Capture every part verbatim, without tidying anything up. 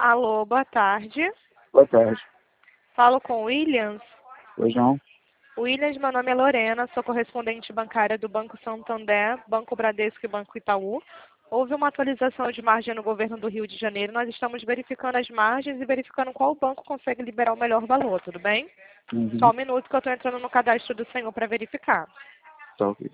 Alô, boa tarde. Boa tarde. Falo com o Williams. Pois não? Williams, meu nome é Lorena, sou correspondente bancária do Banco Santander, Banco Bradesco e Banco Itaú. Houve uma atualização de margem no governo do Rio de Janeiro. Nós estamos verificando as margens e verificando qual banco consegue liberar o melhor valor, tudo bem? Uhum. Só um minuto que eu estou entrando no cadastro do senhor para verificar. Tá ok.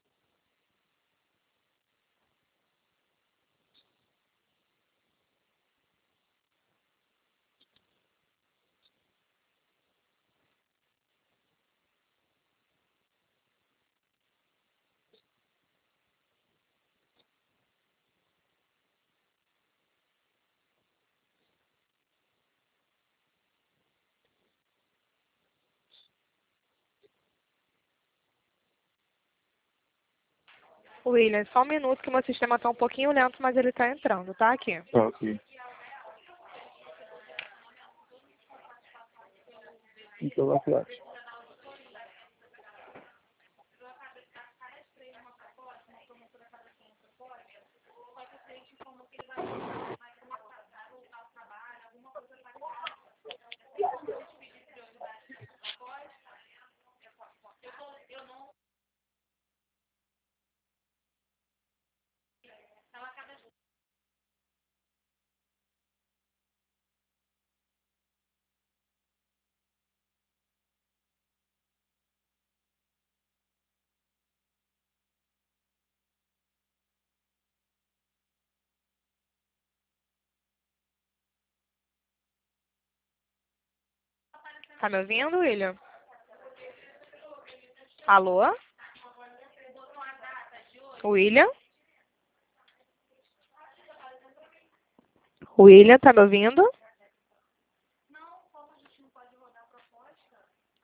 Williams, só um minuto que meu sistema está um pouquinho lento, mas ele está entrando, tá? Aqui. Tá ok. Então vai falar. Tá me ouvindo, William? Alô? William? William, tá me ouvindo?